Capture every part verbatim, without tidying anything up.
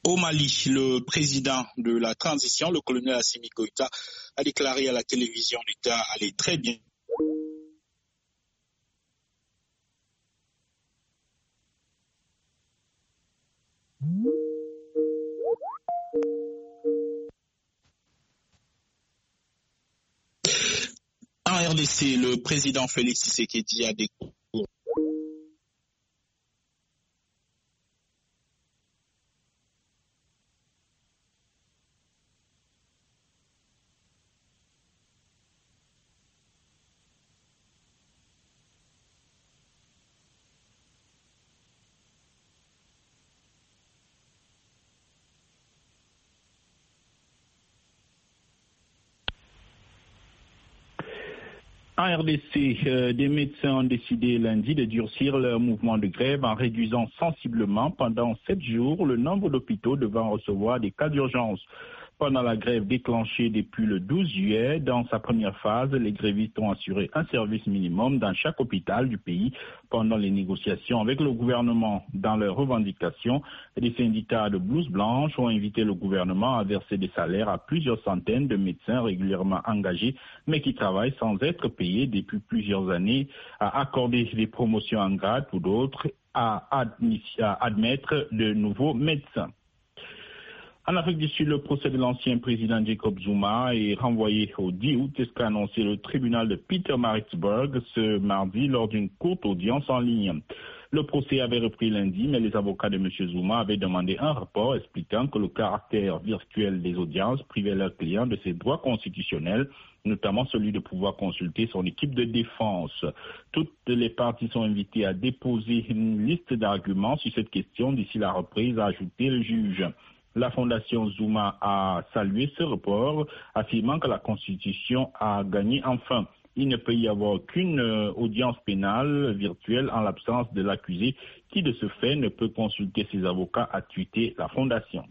Au Mali, le président de la transition, le colonel Assimi Goïta, a déclaré à la télévision l'État allait très bien. En R D C, le président Félix Tshisekedi a déclaré En R D C, euh, des médecins ont décidé lundi de durcir leur mouvement de grève en réduisant sensiblement pendant sept jours le nombre d'hôpitaux devant recevoir des cas d'urgence. Pendant la grève déclenchée depuis le douze juillet, dans sa première phase, les grévistes ont assuré un service minimum dans chaque hôpital du pays pendant les négociations avec le gouvernement. Dans leurs revendications, les syndicats de blouse blanche ont invité le gouvernement à verser des salaires à plusieurs centaines de médecins régulièrement engagés, mais qui travaillent sans être payés depuis plusieurs années, à accorder des promotions en grade pour d'autres, à, à admettre de nouveaux médecins. En Afrique du Sud, le procès de l'ancien président Jacob Zuma est renvoyé au dix août, c'est ce qu'a annoncé le tribunal de Pietermaritzburg ce mardi lors d'une courte audience en ligne. Le procès avait repris lundi, mais les avocats de M. Zuma avaient demandé un rapport expliquant que le caractère virtuel des audiences privait leurs clients de ses droits constitutionnels, notamment celui de pouvoir consulter son équipe de défense. Toutes les parties sont invitées à déposer une liste d'arguments sur cette question d'ici la reprise, a ajouté le juge. La Fondation Zuma a salué ce report, affirmant que la Constitution a gagné enfin. Il ne peut y avoir aucune audience pénale virtuelle en l'absence de l'accusé qui, de ce fait, ne peut consulter ses avocats, a tweeté la Fondation.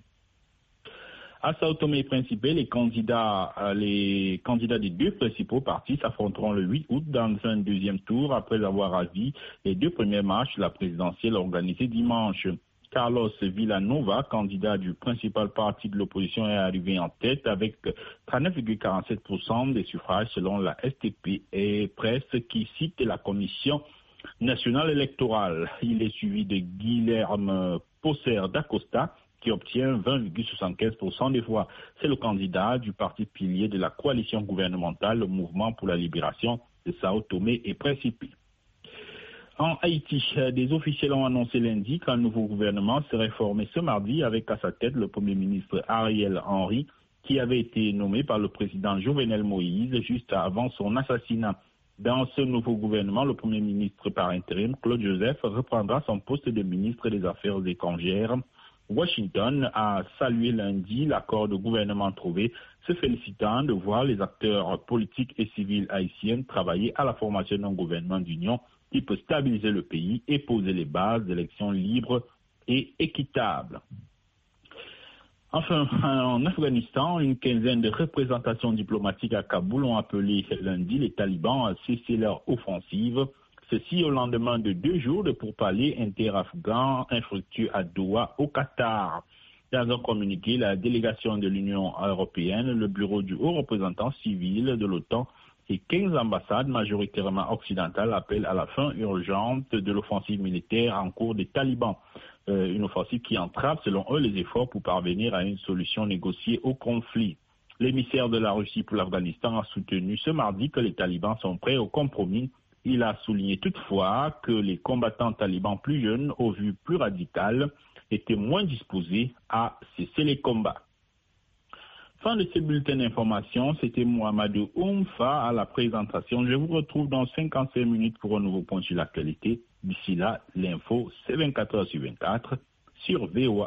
À Sao Tomé et Principe, les candidats, les candidats des deux principaux partis s'affronteront le huit août dans un deuxième tour après avoir avis les deux premières marches de la présidentielle organisée dimanche. Carlos Villanova, candidat du principal parti de l'opposition, est arrivé en tête avec trente-neuf virgule quarante-sept pour cent des suffrages selon la S T P et Presse qui cite la Commission nationale électorale. Il est suivi de Guilherme Posser d'Acosta qui obtient vingt virgule soixante-quinze pour cent des voix. C'est le candidat du parti pilier de la coalition gouvernementale, le Mouvement pour la libération de Sao Tomé et Principe. En Haïti, des officiels ont annoncé lundi qu'un nouveau gouvernement serait formé ce mardi avec à sa tête le Premier ministre Ariel Henry, qui avait été nommé par le président Jovenel Moïse juste avant son assassinat. Dans ce nouveau gouvernement, le Premier ministre par intérim, Claude Joseph, reprendra son poste de ministre des Affaires étrangères. Washington a salué lundi l'accord de gouvernement trouvé, se félicitant de voir les acteurs politiques et civils haïtiens travailler à la formation d'un gouvernement d'union qui peut stabiliser le pays et poser les bases d'élections libres et équitables. Enfin, en Afghanistan, une quinzaine de représentations diplomatiques à Kaboul ont appelé lundi les talibans à cesser leur offensive. Ceci au lendemain de deux jours de pourparlers inter-afghans infructueux à Doha, au Qatar. Dans un communiqué, la délégation de l'Union européenne, le bureau du haut représentant civil de l'OTAN et quinze ambassades majoritairement occidentales appellent à la fin urgente de l'offensive militaire en cours des talibans. Euh, une offensive qui entrave, selon eux, les efforts pour parvenir à une solution négociée au conflit. L'émissaire de la Russie pour l'Afghanistan a soutenu ce mardi que les talibans sont prêts au compromis. Il a souligné toutefois que les combattants talibans plus jeunes, au vu plus radical, étaient moins disposés à cesser les combats. Fin de ce bulletin d'information, c'était Mohamedou Oumfa à la présentation. Je vous retrouve dans cinquante-cinq minutes pour un nouveau point sur l'actualité. D'ici là, l'info, c'est vingt-quatre heures sur vingt-quatre sur V O A.